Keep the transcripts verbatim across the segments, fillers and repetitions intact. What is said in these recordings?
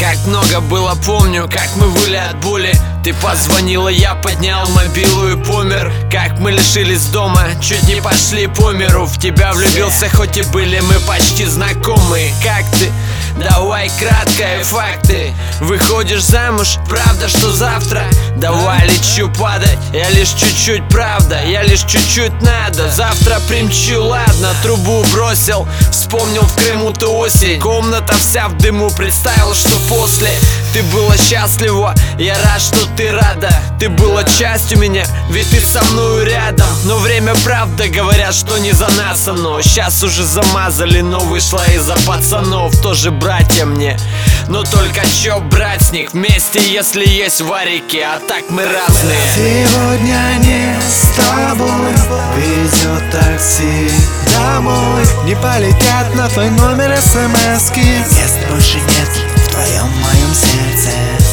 Как много было, помню, как мы выли от боли. Ты позвонила, я поднял мобилу и помер. Как мы лишились дома, чуть не пошли по миру. В тебя влюбился, хоть и были мы почти знакомы. Как ты? Давай краткие факты. Выходишь замуж, правда, что завтра? Давай лечу падать, я лишь чуть-чуть, правда, я лишь чуть-чуть надо. Завтра примчу, ладно, трубу бросил. Вспомнил в Крыму ту осень, комната вся в дыму. Представил, что после ты была счастлива, я рад, что ты рада. Ты была частью меня, ведь ты со мною рядом. Но время, правда, говорят, что не за нас оно. Сейчас уже замазали, но вышла из-за пацанов. Тоже братья мне, но только чё брать с них вместе, если есть варики, а так мы разные. Сегодня не с тобой везет такси домой. Не полетят на твой номер смс-ки, мест больше нет в твоем моем сердце.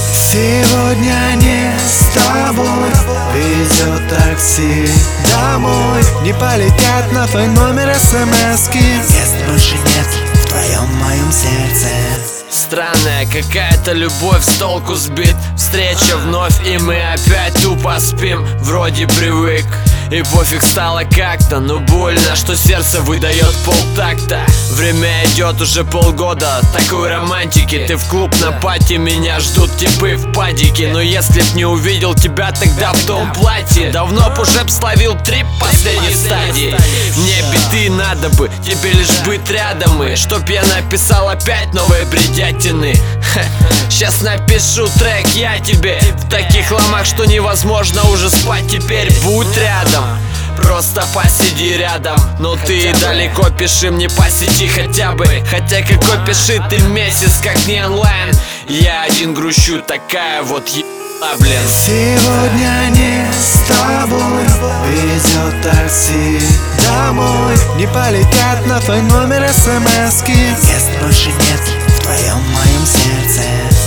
Сегодня не с тобой везет такси домой. Не полетят на твой номер смс-ки, мест больше нет в твоем моем сердце. Странная какая-то любовь, с толку сбит. Встреча вновь, и мы опять тупо спим. Вроде привык, и пофиг стало как-то. Но больно, что сердце выдает полтакта. Время идет уже полгода такой романтики. Ты в клуб на пати, меня ждут типы в падике. Но если б не увидел тебя тогда в том платье, давно б уже б словил трип последней стадии. Мне биты надо бы, тебе лишь быть рядом. И чтоб я написал опять новые бредятины. Сейчас напишу трек я тебе в таких ломах, что невозможно уже спать. Теперь будь рядом, просто посиди рядом. Но ты далеко, пиши мне по сети хотя бы. Хотя какой пиши ты месяц, как не онлайн. Я один грущу, такая вот ебала, блин. Сегодня не с тобой везет такси домой. Не полетят на твой номер смс-ки, мест больше нет в твоем моем сердце.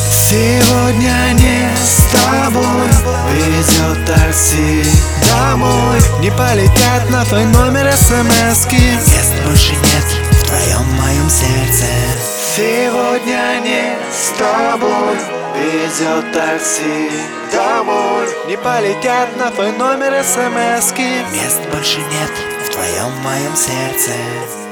Сегодня не с тобой везет такси домой. Не полетят на твой номер смс-ки, мест больше нет в твоем моем сердце. Сегодня не с тобой везет такси домой. Не полетят на твой номер смс-ки, мест больше нет в твоем моем сердце.